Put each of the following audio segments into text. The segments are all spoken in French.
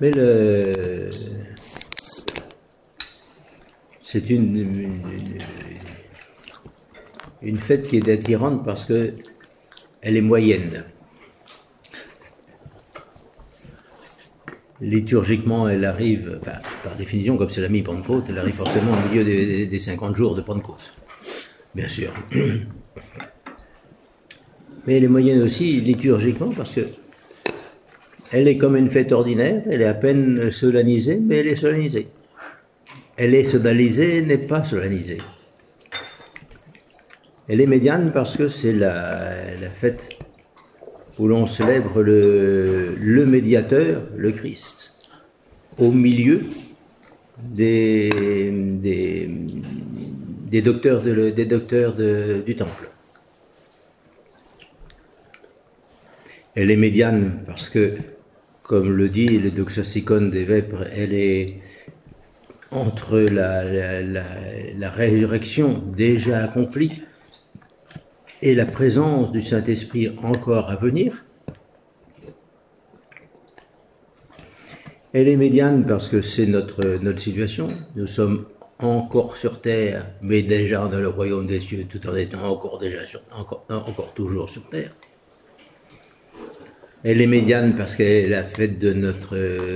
Mais c'est une fête qui est attirante parce que elle est moyenne. Liturgiquement, elle arrive, enfin, par définition, comme c'est la mi-Pentecôte, elle arrive forcément au milieu des 50 jours de Pentecôte, bien sûr. Mais elle est moyenne aussi liturgiquement parce que elle est comme une fête ordinaire, elle est à peine solennisée, mais elle est solennisée. Elle est solennisée, n'est pas solennisée. Elle est médiane parce que c'est la fête où l'on célèbre le médiateur, le Christ, au milieu des docteurs du temple. Elle est médiane parce que, comme le dit le Doxasticon des Vêpres, elle est entre la résurrection déjà accomplie et la présence du Saint-Esprit encore à venir. Elle est médiane parce que c'est notre situation. Nous sommes encore sur terre, mais déjà dans le royaume des cieux, tout en étant encore toujours sur terre. Elle est médiane parce qu'elle est la fête de notre...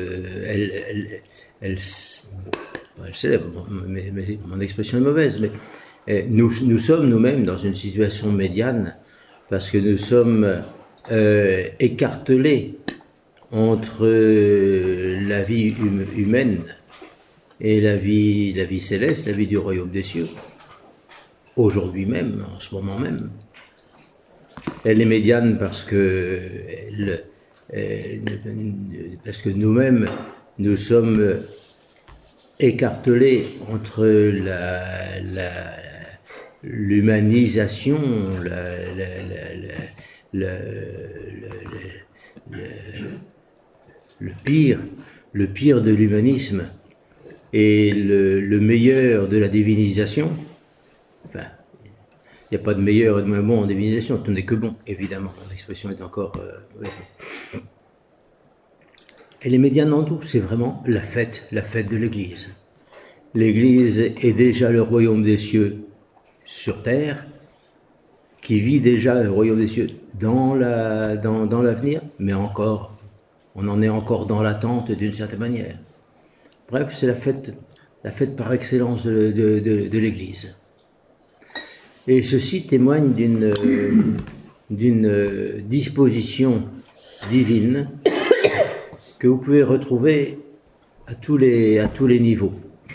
Elle célèbre, mais mon expression est mauvaise, mais nous sommes nous-mêmes dans une situation médiane parce que nous sommes écartelés entre la vie humaine et la vie céleste, la vie du royaume des cieux, aujourd'hui même, en ce moment même. Elle est médiane parce que nous-mêmes, nous sommes écartelés entre l'humanisation, le pire de l'humanisme et le meilleur de la divinisation. Enfin, il n'y a pas de meilleur et de moins bon en divinisation, tout n'est que bon, évidemment. L'expression est encore mauvaise. Elle est médiane en tout, c'est vraiment la fête de l'Église. L'Église est déjà le royaume des cieux sur terre, qui vit déjà le royaume des cieux dans l'avenir, mais encore, on en est encore dans l'attente d'une certaine manière. Bref, c'est la fête par excellence de l'Église. Et ceci témoigne d'une disposition divine que vous pouvez retrouver à tous les niveaux.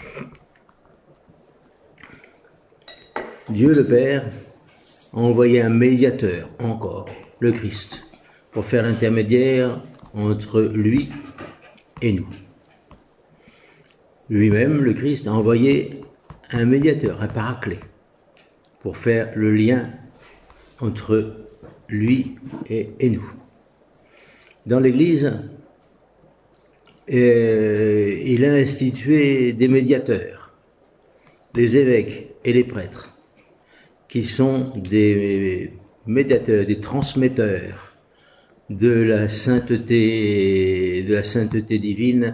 Dieu le Père a envoyé un médiateur, encore, le Christ, pour faire l'intermédiaire entre lui et nous. Lui-même, le Christ, a envoyé un médiateur, un paraclet, pour faire le lien entre lui et nous. Dans l'Église, il a institué des médiateurs, les évêques et les prêtres, qui sont des médiateurs, des transmetteurs de la sainteté divine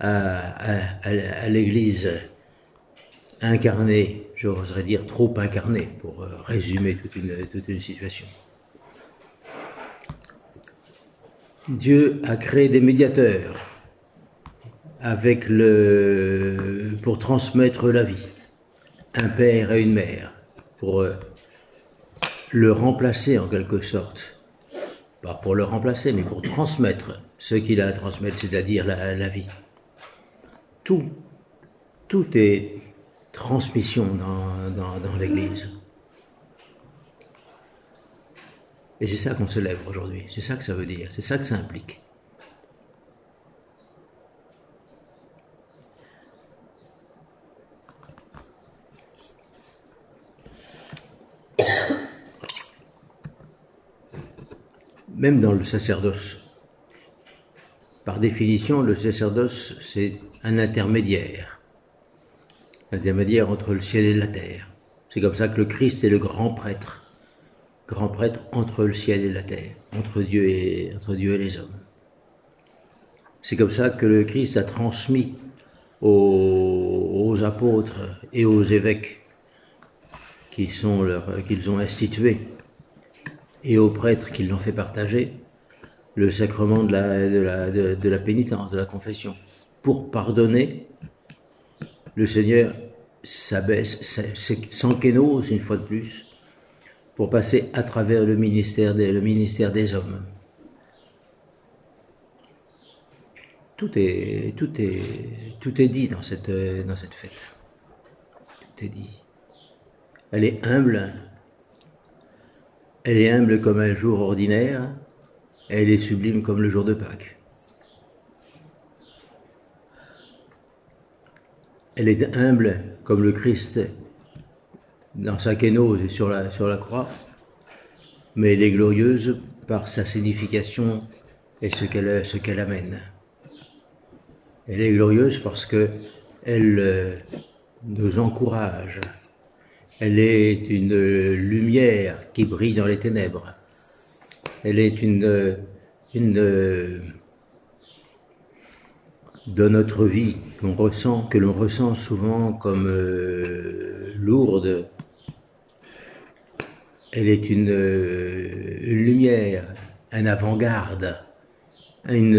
à l'Église incarnée, j'oserais dire trop incarnée, pour résumer toute une situation. Dieu a créé des médiateurs pour transmettre la vie, un père et une mère, pour le remplacer en quelque sorte. Pas pour le remplacer, mais pour transmettre ce qu'il a à transmettre, c'est-à-dire la vie. Tout est transmission dans l'Église. Et c'est ça qu'on célèbre aujourd'hui, c'est ça que ça veut dire, c'est ça que ça implique. Même dans le sacerdoce. Par définition, le sacerdoce, c'est un intermédiaire entre le ciel et la terre. C'est comme ça que le Christ est le grand prêtre entre le ciel et la terre, entre Dieu et les hommes. C'est comme ça que le Christ a transmis aux apôtres et aux évêques qu'ils ont institués et aux prêtres qui l'ont fait partager le sacrement de la pénitence, de la confession. Pour pardonner, le Seigneur s'abaisse, sans kénose une fois de plus, pour passer à travers le ministère des hommes. Tout est dit dans cette fête. Tout est dit. Elle est humble comme un jour ordinaire, et elle est sublime comme le jour de Pâques. Elle est humble comme le Christ dans sa kénose et sur la croix, mais elle est glorieuse par sa signification et ce qu'elle amène. Elle est glorieuse parce qu'elle nous encourage. Elle est une lumière qui brille dans les ténèbres. Elle est de notre vie que l'on ressent souvent comme lourde. Elle est une lumière, un avant-garde, une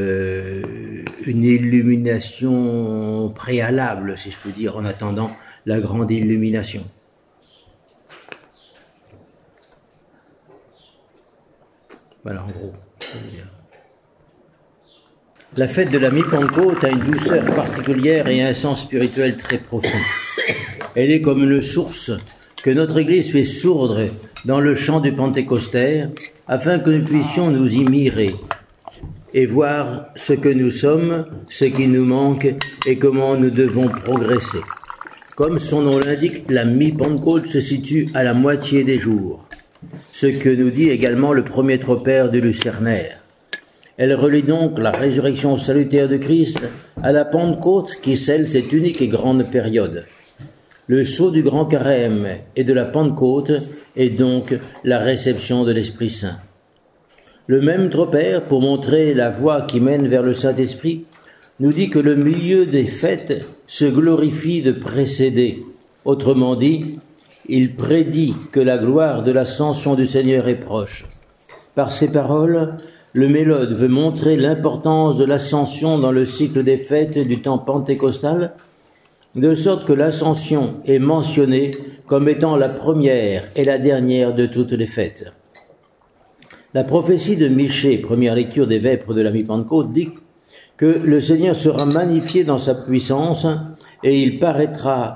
illumination préalable, si je peux dire, en attendant la grande illumination. Voilà, en gros. La fête de la mi-Pentecôte a une douceur particulière et un sens spirituel très profond. Elle est comme une source que notre Église fait sourdre dans le chant du pentecostais, afin que nous puissions nous y mirer et voir ce que nous sommes, ce qui nous manque et comment nous devons progresser. Comme son nom l'indique, la mi-Pentecôte se situe à la moitié des jours, ce que nous dit également le premier tropaire du Lucernaire. Elle relie donc la résurrection salutaire de Christ à la Pentecôte qui scelle cette unique et grande période. Le sceau du grand carême et de la Pentecôte est donc la réception de l'Esprit Saint. Le même tropaire, pour montrer la voie qui mène vers le Saint-Esprit, nous dit que le milieu des fêtes se glorifie de précéder. Autrement dit, il prédit que la gloire de l'ascension du Seigneur est proche. Par ces paroles, le Mélode veut montrer l'importance de l'ascension dans le cycle des fêtes du temps pentecostal, de sorte que l'ascension est mentionnée comme étant la première et la dernière de toutes les fêtes. La prophétie de Michée, première lecture des Vêpres de la mi-Pentecôte, dit que le Seigneur sera magnifié dans sa puissance et il pètera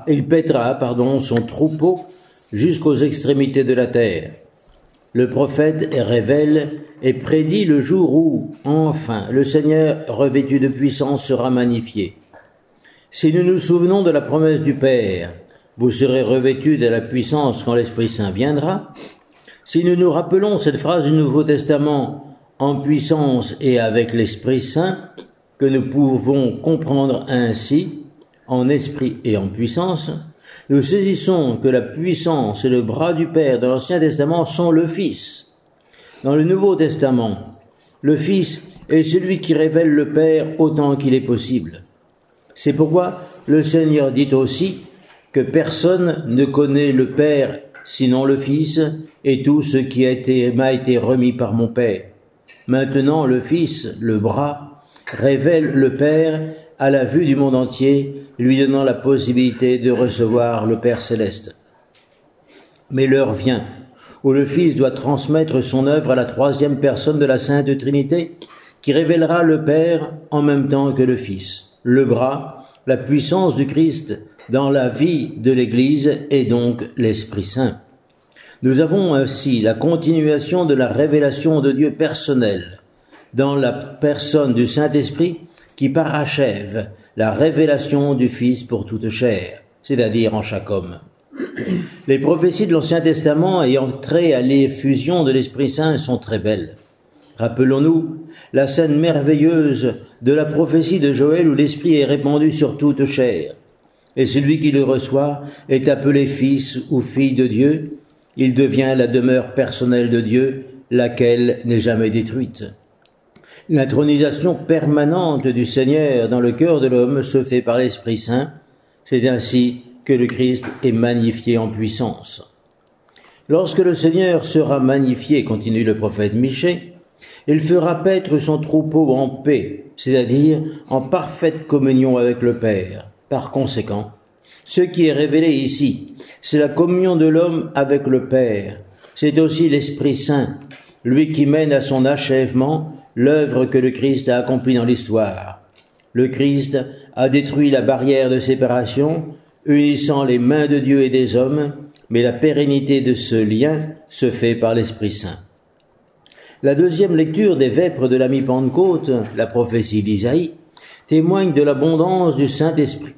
son troupeau jusqu'aux extrémités de la terre. Le prophète révèle et prédit le jour où, enfin, le Seigneur revêtu de puissance sera magnifié. Si nous nous souvenons de la promesse du Père, vous serez revêtus de la puissance quand l'Esprit Saint viendra. Si nous nous rappelons cette phrase du Nouveau Testament, en puissance et avec l'Esprit Saint, que nous pouvons comprendre ainsi, en esprit et en puissance, nous saisissons que la puissance et le bras du Père dans l'Ancien Testament sont le Fils. Dans le Nouveau Testament, le Fils est celui qui révèle le Père autant qu'il est possible. C'est pourquoi le Seigneur dit aussi que personne ne connaît le Père sinon le Fils et tout ce qui m'a été remis par mon Père. Maintenant, le Fils, le bras, révèle le Père à la vue du monde entier, lui donnant la possibilité de recevoir le Père céleste. Mais l'heure vient où le Fils doit transmettre son œuvre à la troisième personne de la Sainte Trinité, qui révélera le Père en même temps que le Fils. Le bras, la puissance du Christ dans la vie de l'Église et donc l'Esprit Saint. Nous avons ainsi la continuation de la révélation de Dieu personnel dans la personne du Saint-Esprit qui parachève la révélation du Fils pour toute chair, c'est-à-dire en chaque homme. Les prophéties de l'Ancien Testament ayant trait à l'effusion de l'Esprit Saint sont très belles. Rappelons-nous la scène merveilleuse de la prophétie de Joël où l'Esprit est répandu sur toute chair. Et celui qui le reçoit est appelé fils ou fille de Dieu. Il devient la demeure personnelle de Dieu, laquelle n'est jamais détruite. L'intronisation permanente du Seigneur dans le cœur de l'homme se fait par l'Esprit Saint. C'est ainsi que le Christ est magnifié en puissance. Lorsque le Seigneur sera magnifié, continue le prophète Michée, il fera paître son troupeau en paix, c'est-à-dire en parfaite communion avec le Père. Par conséquent, ce qui est révélé ici, c'est la communion de l'homme avec le Père. C'est aussi l'Esprit Saint, lui qui mène à son achèvement l'œuvre que le Christ a accomplie dans l'histoire. Le Christ a détruit la barrière de séparation, unissant les mains de Dieu et des hommes, mais la pérennité de ce lien se fait par l'Esprit Saint. La deuxième lecture des vêpres de la mi-Pentecôte, la prophétie d'Isaïe, témoigne de l'abondance du Saint-Esprit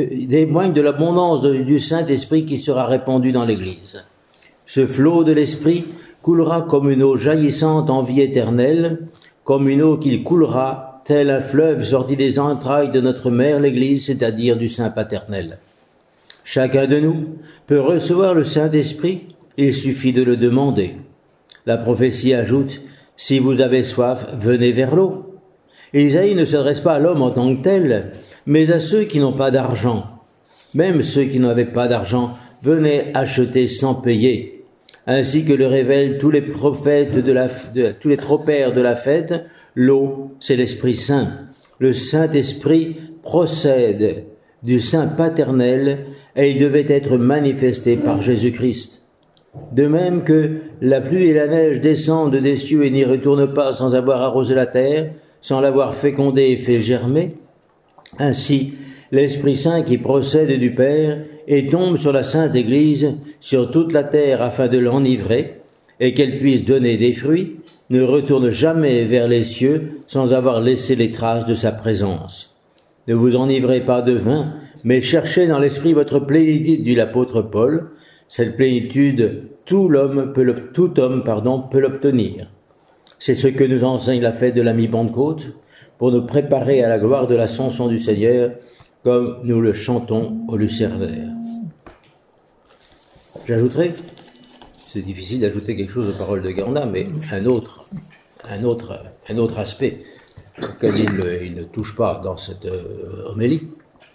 qui sera répandu dans l'Église. Ce flot de l'Esprit coulera comme une eau jaillissante en vie éternelle, comme une eau qui coulera, tel un fleuve sorti des entrailles de notre mère l'Église, c'est-à-dire du Saint paternel. Chacun de nous peut recevoir le Saint-Esprit, il suffit de le demander. La prophétie ajoute « Si vous avez soif, venez vers l'eau ». Isaïe ne s'adresse pas à l'homme en tant que tel, mais à ceux qui n'ont pas d'argent. Même ceux qui n'avaient pas d'argent venaient acheter sans payer. Ainsi que le révèlent tous les prophètes tous les tropères de la fête, l'eau, c'est l'Esprit Saint. Le Saint-Esprit procède du Saint paternel et il devait être manifesté par Jésus-Christ. De même que la pluie et la neige descendent des cieux et n'y retournent pas sans avoir arrosé la terre, sans l'avoir fécondée et fait germer, ainsi l'Esprit Saint qui procède du Père et tombe sur la Sainte Église, sur toute la terre afin de l'enivrer et qu'elle puisse donner des fruits, ne retourne jamais vers les cieux sans avoir laissé les traces de sa présence. Ne vous enivrez pas de vin, mais cherchez dans l'esprit votre plénitude, dit l'apôtre Paul. Cette plénitude, tout homme peut l'obtenir. C'est ce que nous enseigne la fête de la mi-Pentecôte, pour nous préparer à la gloire de l'ascension du Seigneur, comme nous le chantons au lucernaire. J'ajouterai, c'est difficile d'ajouter quelque chose aux paroles de Garanda, mais un autre aspect auquel il ne touche pas dans cette homélie.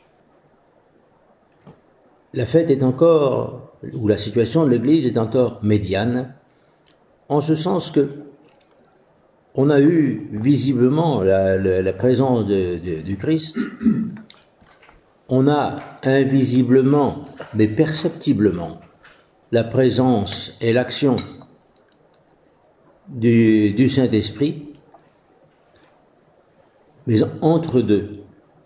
La fête est encore, ou la situation de l'Église est encore médiane, en ce sens que on a eu visiblement la présence du Christ, on a invisiblement, mais perceptiblement, la présence et l'action du Saint-Esprit, mais entre deux,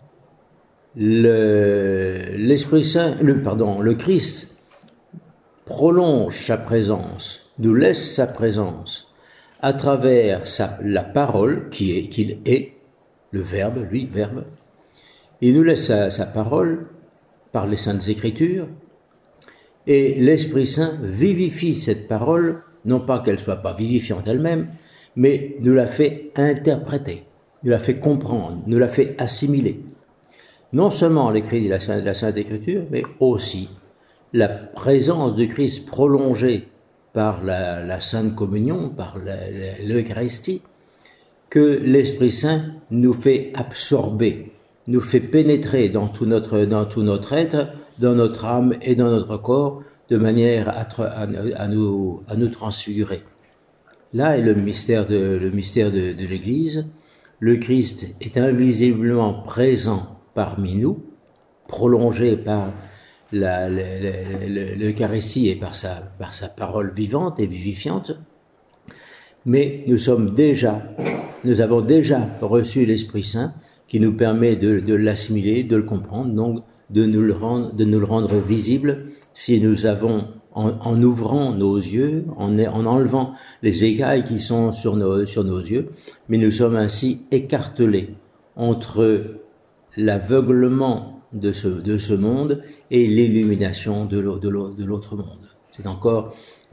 l'Esprit Saint, le Christ prolonge sa présence, nous laisse sa présence à travers la parole qu'il est, le Verbe, lui, Verbe. Il nous laisse sa parole par les Saintes Écritures et l'Esprit Saint vivifie cette parole, non pas qu'elle soit pas vivifiante elle-même, mais nous la fait interpréter, nous la fait comprendre, nous la fait assimiler. Non seulement l'écrit de la Sainte Écriture, mais aussi la présence de Christ prolongée par la Sainte Communion, par l'Eucharistie, que l'Esprit Saint nous fait absorber, nous fait pénétrer dans tout notre être, dans notre âme et dans notre corps, de manière à nous transfigurer. Là est le mystère de l'Église. Le Christ est invisiblement présent parmi nous, prolongé par l'Eucharistie et par sa parole vivante et vivifiante, mais nous avons déjà reçu l'Esprit Saint qui nous permet de l'assimiler, de le comprendre, donc de nous le rendre visible si nous avons, en ouvrant nos yeux, en enlevant les écailles qui sont sur nos yeux, mais nous sommes ainsi écartelés entre l'aveuglement de ce monde et l'illumination de l'autre monde. C'est encore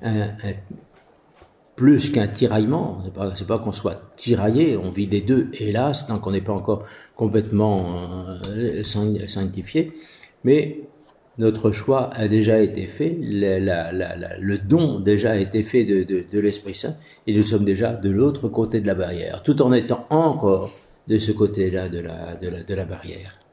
plus qu'un tiraillement. C'est pas qu'on soit tiraillé, on vit des deux, hélas, tant qu'on n'est pas encore complètement sanctifié, mais Notre choix a déjà été fait, le don déjà a été fait de l'Esprit Saint, et nous sommes déjà de l'autre côté de la barrière, tout en étant encore de ce côté-là de la barrière.